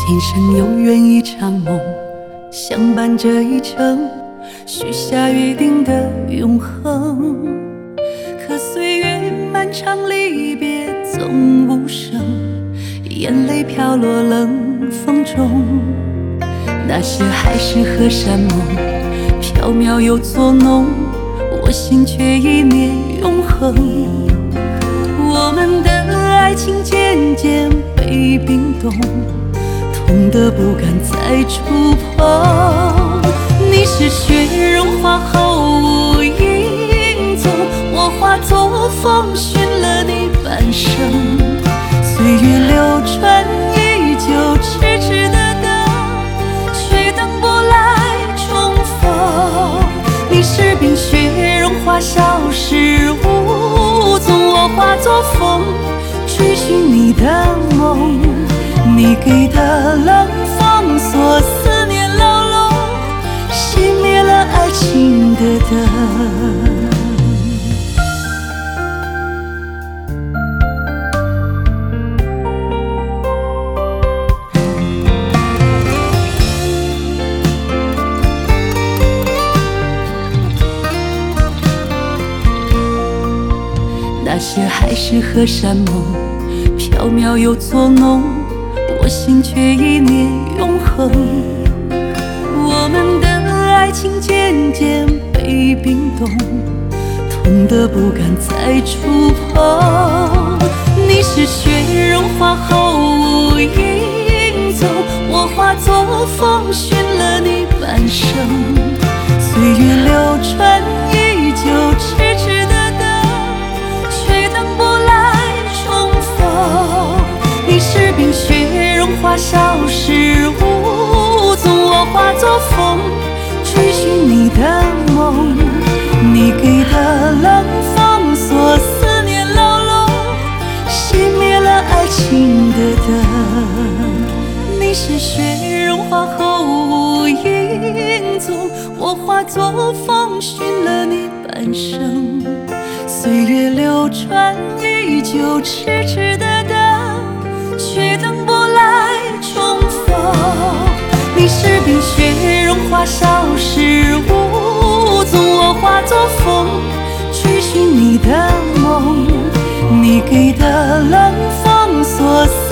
今生永远一场梦，相伴这一程，许下约定的永恒。可岁月漫长，离别总无声，眼泪飘落冷风中。那些海誓和山盟，缥缈又作弄，我心却一念永恒。我们的爱情渐渐被冰冻，痛得不敢再触碰。你是雪融化后无影踪，我化作风寻了你半生。岁月流转，依旧痴痴的等，却等不来重逢。你是冰雪融化，消失无踪，我化作风，追寻你的梦。你给的冷风锁思念牢笼，熄灭了爱情的灯。那些海誓和山盟，缥缈又作弄，我心却一念永恒。我们的爱情渐渐被冰冻，痛得不敢再触碰。你是雪融化后无影踪，我化作风寻了你半生。岁月流转，依旧痴痴的等，却等不来重逢。你是冰雪融化，消失无踪，我化作风，追寻你的梦。你给的冷风锁思念牢笼，熄灭了爱情的灯。你是雪融化后无影踪，我化作风寻了你半生。岁月流转，依旧痴痴的等，却等不来重逢。你是冰雪融化，消失无踪，我化作风，追寻你的梦。你给的冷风锁